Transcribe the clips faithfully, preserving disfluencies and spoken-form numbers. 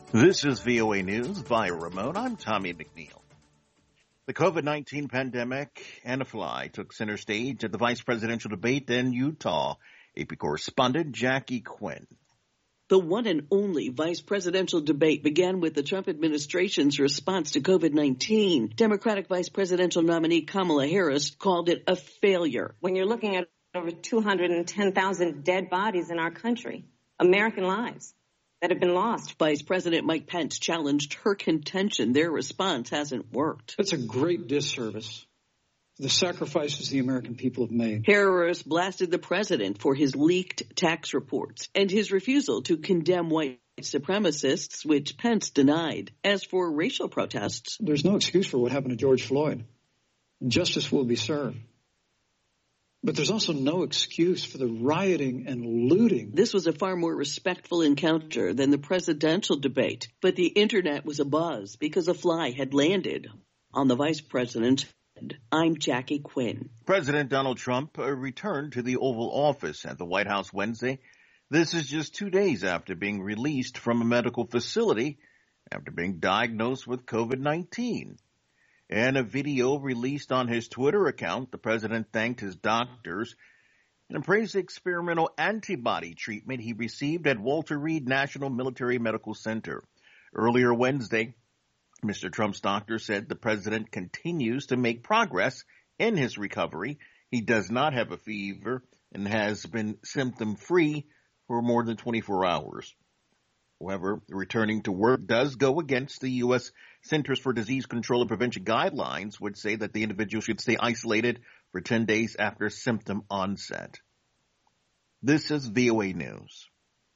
This is V O A News via remote. I'm Tommy McNeil. The COVID nineteen pandemic and a fly took center stage at the vice presidential debate in Utah. A P correspondent Jackie Quinn. The one and only vice presidential debate began with the Trump administration's response to COVID nineteen. Democratic vice presidential nominee Kamala Harris called it a failure. When you're looking at over two hundred ten thousand dead bodies in our country, American lives that have been lost. Vice President Mike Pence challenged her contention their response hasn't worked. That's a great disservice. The sacrifices the American people have made. Harris blasted the president for his leaked tax reports and his refusal to condemn white supremacists, which Pence denied. As for racial protests, there's no excuse for what happened to George Floyd. Justice will be served. But there's also no excuse for the rioting and looting. This was a far more respectful encounter than the presidential debate, but the internet was abuzz because a fly had landed on the vice president's head. I'm Jackie Quinn. President Donald Trump returned to the Oval Office at the White House Wednesday. This is just two days after being released from a medical facility after being diagnosed with COVID nineteen. In a video released on his Twitter account, the president thanked his doctors and praised the experimental antibody treatment he received at Walter Reed National Military Medical Center. Earlier Wednesday, Mister Trump's doctor said the president continues to make progress in his recovery. He does not have a fever and has been symptom-free for more than twenty-four hours. However, returning to work does go against the U S Centers for Disease Control and Prevention guidelines, which say that the individual should stay isolated for ten days after symptom onset. This is V O A News.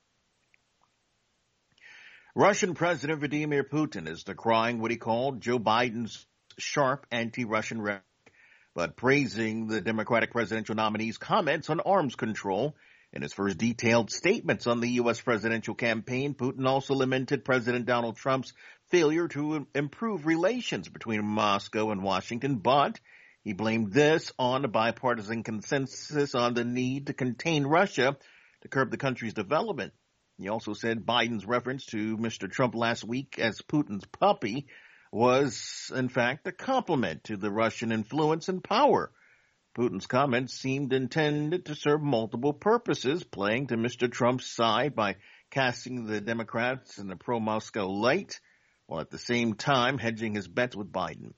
Russian President Vladimir Putin is decrying what he called Joe Biden's sharp anti-Russian rhetoric, but praising the Democratic presidential nominee's comments on arms control. In his first detailed statements on the U S presidential campaign, Putin also lamented President Donald Trump's failure to improve relations between Moscow and Washington, but he blamed this on a bipartisan consensus on the need to contain Russia to curb the country's development. He also said Biden's reference to Mister Trump last week as Putin's puppy was, in fact, a compliment to the Russian influence and power. Putin's comments seemed intended to serve multiple purposes, playing to Mister Trump's side by casting the Democrats in a pro-Moscow light, while at the same time hedging his bets with Biden.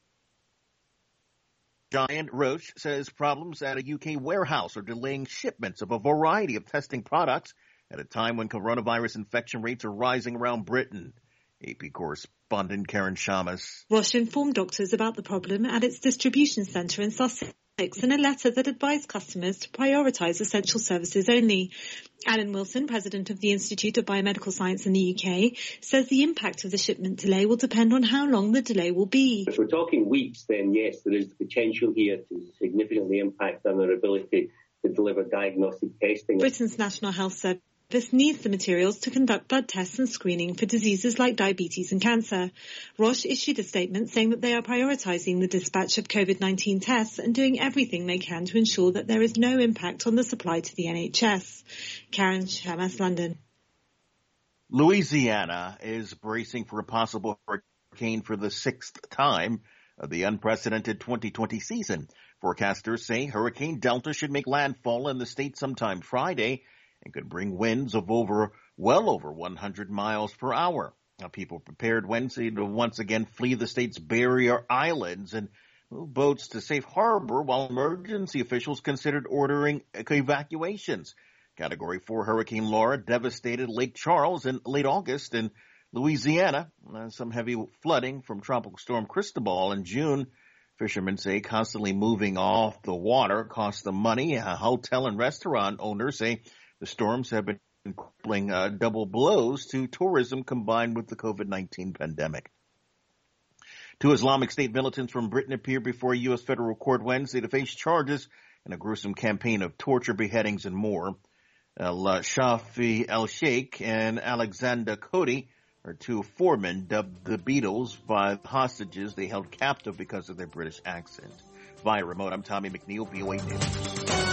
Giant Roche says problems at a U K warehouse are delaying shipments of a variety of testing products at a time when coronavirus infection rates are rising around Britain. A P correspondent Karen Shamas. Roche informed doctors about the problem at its distribution centre in Sussex in a letter that advised customers to prioritise essential services only. Alan Wilson, president of the Institute of Biomedical Science in the U K, says the impact of the shipment delay will depend on how long the delay will be. If we're talking weeks, then yes, there is the potential here to significantly impact on our ability to deliver diagnostic testing. Britain's National Health Service This needs the materials to conduct blood tests and screening for diseases like diabetes and cancer. Roche issued a statement saying that they are prioritising the dispatch of COVID nineteen tests and doing everything they can to ensure that there is no impact on the supply to the N H S. Karen Shamas, London. Louisiana is bracing for a possible hurricane for the sixth time of the unprecedented twenty twenty season. Forecasters say Hurricane Delta should make landfall in the state sometime Friday and could bring winds of over, well over one hundred miles per hour. Now, people prepared Wednesday to once again flee the state's barrier islands and move boats to safe harbor while emergency officials considered ordering evacuations. Category four Hurricane Laura devastated Lake Charles in late August in Louisiana. Uh, some heavy flooding from Tropical Storm Cristobal in June. Fishermen say constantly moving off the water cost them money. Uh, hotel and restaurant owners say the storms have been crippling uh, double blows to tourism combined with the COVID nineteen pandemic. Two Islamic State militants from Britain appeared before a U S federal court Wednesday to face charges in a gruesome campaign of torture, beheadings, and more. Al-Shafi al-Sheikh and Alexander Cody are two foremen dubbed the Beatles by the hostages they held captive because of their British accent. Via remote, I'm Tommy McNeil, V O A News.